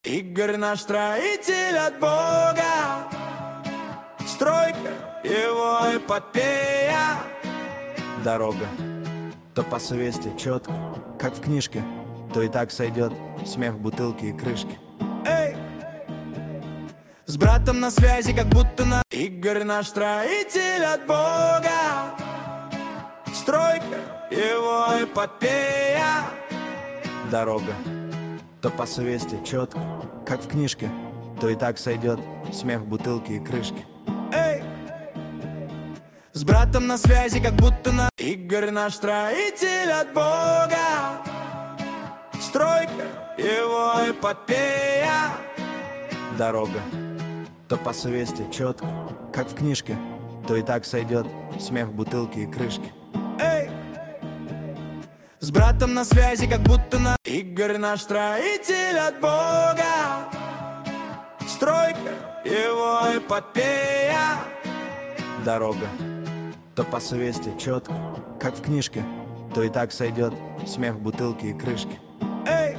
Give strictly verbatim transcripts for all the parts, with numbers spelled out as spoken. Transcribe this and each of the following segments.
Игорь наш строитель от Бога, стройка его эпопея. Дорога то по совести четко, как в книжке, то и так сойдет смех бутылки и крышки. Эй! С братом на связи, как будто на Игорь наш строитель от Бога, стройка его эпопея. Дорога то по совести четко, как в книжке, то и так сойдет смех бутылки и крышки. Эй! С братом на связи, как будто на Игорь наш строитель от Бога, стройка его эпопея. Дорога то по совести четко, как в книжке, то и так сойдет смех бутылки и крышки. Эй! С братом на связи, как будто на Игорь наш строитель от Бога, стройка его эпопея. Дорога то по совести четко, как в книжке, то и так сойдет смех бутылки и крышки. Эй!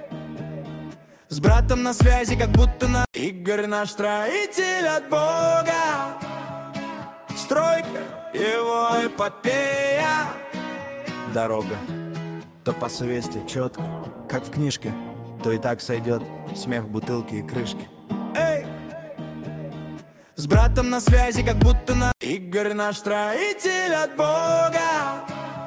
С братом на связи, как будто на Игорь наш строитель от Бога, стройка его эпопея. Дорога то по совести четко, как в книжке, то и так сойдет смех бутылки и крышки. Эй! С братом на связи, как будто на Игорь наш строитель от Бога,